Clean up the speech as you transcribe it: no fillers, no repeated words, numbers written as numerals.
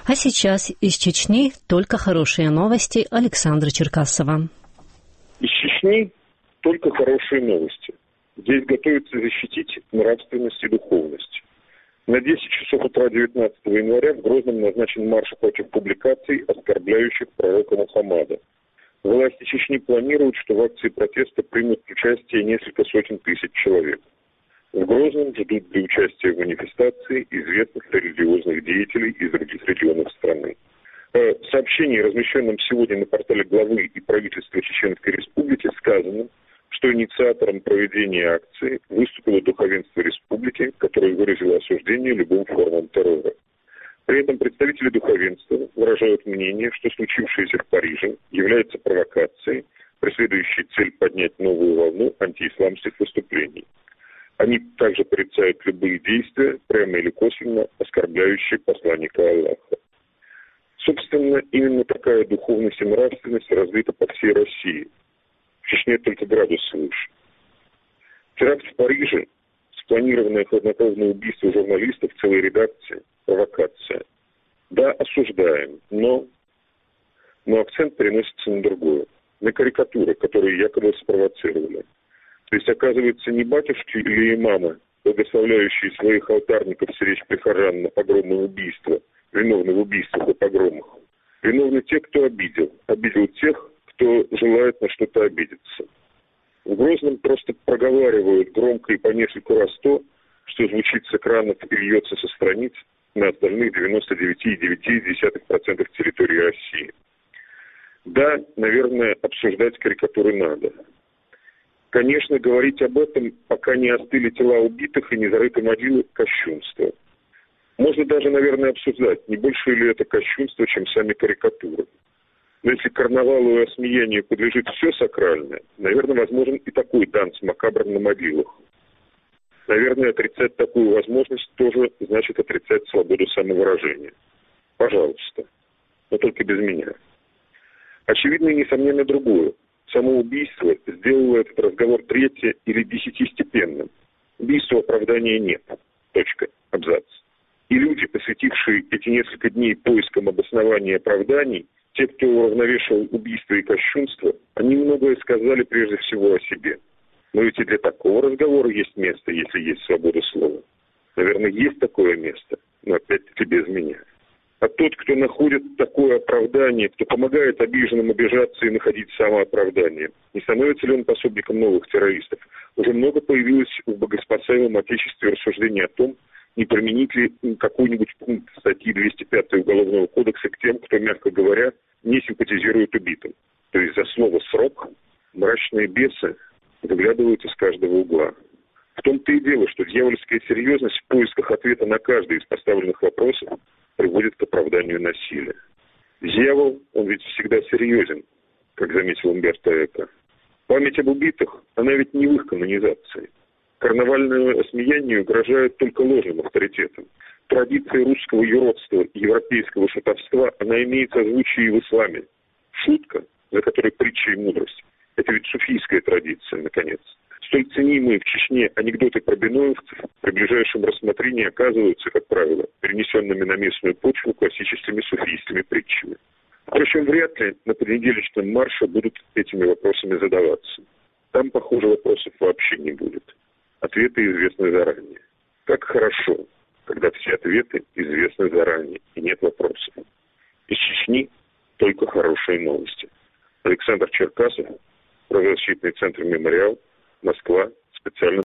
А сейчас из Чечни только хорошие новости Александра Черкасова. Из Чечни только хорошие новости. Здесь готовятся защитить нравственность и духовность. На 10 часов утра 19 января в Грозном назначен марш против публикаций, оскорбляющих пророка Мухаммада. Власти Чечни планируют, что в акции протеста примут участие несколько сотен тысяч человек. В Грозном ждут для участия в манифестации известных религиозных деятелей из других регионов страны. В сообщении, размещенном сегодня на портале главы и правительства Чеченской Республики, сказано, что инициатором проведения акции выступило духовенство республики, которое выразило осуждение любым формам террора. При этом представители духовенства выражают мнение, что случившееся в Париже является провокацией, преследующей цель поднять новую волну антиисламских выступлений. Они также порицают любые действия, прямо или косвенно оскорбляющие посланника Аллаха. Собственно, именно такая духовность и нравственность развита по всей России. В Чечне только градус выше. Теракт в Париже, спланированное хладнокровное убийство журналистов, целой редакции, провокация. Да, осуждаем, но акцент переносится на другое. На карикатуры, которые якобы спровоцировали. То есть, оказывается, не батюшки или имамы, благословляющие своих алтарников сречь прихожан на погромное убийство, виновны в убийствах и погромах. Виновны те, кто обидел. Обидел тех, кто желает на что-то обидеться. В Грозном просто проговаривают громко и по нескольку раз то, что звучит с экранов и льется со страниц на остальных 99,9% территории России. Да, наверное, обсуждать карикатуры надо. Конечно, говорить об этом, пока не остыли тела убитых и не зарыты могилы, кощунство. Можно даже, наверное, обсуждать, не больше ли это кощунство, чем сами карикатуры. Но если карнавалу и осмеянию подлежит все сакральное, наверное, возможен и такой танц макабр на могилах. Наверное, отрицать такую возможность тоже значит отрицать свободу самовыражения. Пожалуйста, но только без меня. Очевидно и несомненно другое. Само убийство сделало этот разговор третье- или десятистепенным. Убийству оправдания нет. Точка. Абзац. И люди, посвятившие эти несколько дней поискам обоснований и оправданий, те, кто уравновешивал убийство и кощунство, они многое сказали прежде всего о себе. Но ведь и для такого разговора есть место, если есть свобода слова. Наверное, есть такое место, но опять-таки без меня. А тот, кто находит такое оправдание, кто помогает обиженным обижаться и находить самооправдание, не становится ли он пособником новых террористов? Уже много появилось в богоспасаемом Отечестве рассуждений о том, не применить ли какой-нибудь пункт статьи 205 Уголовного кодекса к тем, кто, мягко говоря, не симпатизирует убитым. То есть за слово «срок» мрачные бесы выглядывают из каждого угла. В том-то и дело, что дьявольская серьезность в поисках ответа на каждый из поставленных вопросов приводит к оправданию насилия. Дьявол, он ведь всегда серьезен, как заметил Умберто Эко. Память об убитых, она ведь не в их канонизации. Карнавальное осмеяние угрожает только ложным авторитетом. Традиция русского юродства и европейского шутовства, она имеет созвучие и в исламе. Шутка, за которой притча и мудрость, это ведь суфийская традиция, наконец. Столь ценимые в Чечне анекдоты про беноевцев при ближайшем рассмотрении оказываются, как правило, перенесенными на местную почву классическими суфийскими притчами. Впрочем, вряд ли на понедельничном марше будут этими вопросами задаваться. Там, похоже, вопросов вообще не будет. Ответы известны заранее. Как хорошо, когда все ответы известны заранее и нет вопросов. Из Чечни только хорошие новости. Александр Черкасов, правозащитный центр «Мемориал», Москва, специально